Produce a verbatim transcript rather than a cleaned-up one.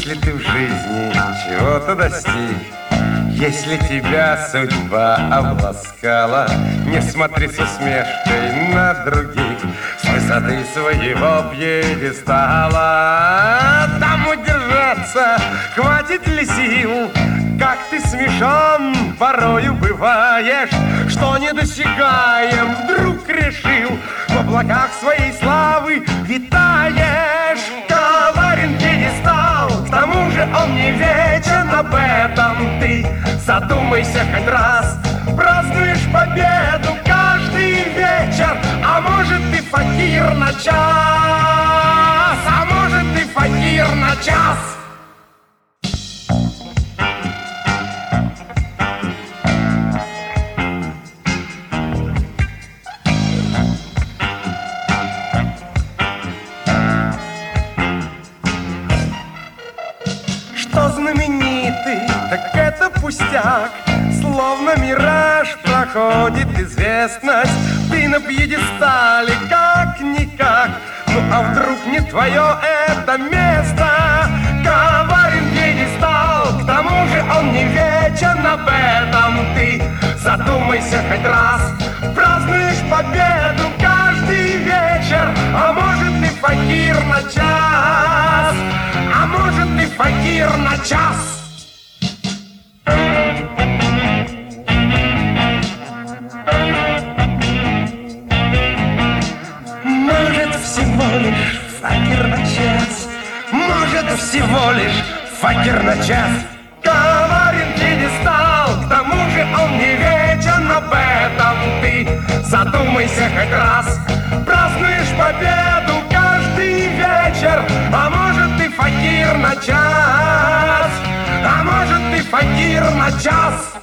Если ты в жизни чего-то достиг, если тебя судьба обласкала, не смотри с усмешкой на других, с высоты своего пьедестала. Там удержаться хватит ли сил? Как ты смешон порою бываешь, что недосягаем вдруг решил, в облаках своей славы витаешь. Коварен пьедестал, к тому же он не вечен, об этом ты задумайся хоть раз. Празднуешь победу каждый вечер, а может ты факир на час, а может ты факир на час. Что знаменитый, так это пустяк. Словно мираж проходит известность. Ты на пьедестале как-никак. Ну а вдруг не твое это место? Коварен пьедестал, к тому же он не вечен, об этом ты задумайся хоть раз. Празднуешь победу каждый вечер, а может ты факир на час, а может ты факир на час. Может всего лишь факир на час, может всего лишь факир на час. Коварен пьедестал, к тому же он не вечен, об этом ты задумайся хоть раз. Празднуешь победу каждый вечер, а может ты факир на час, а может ты факир на час.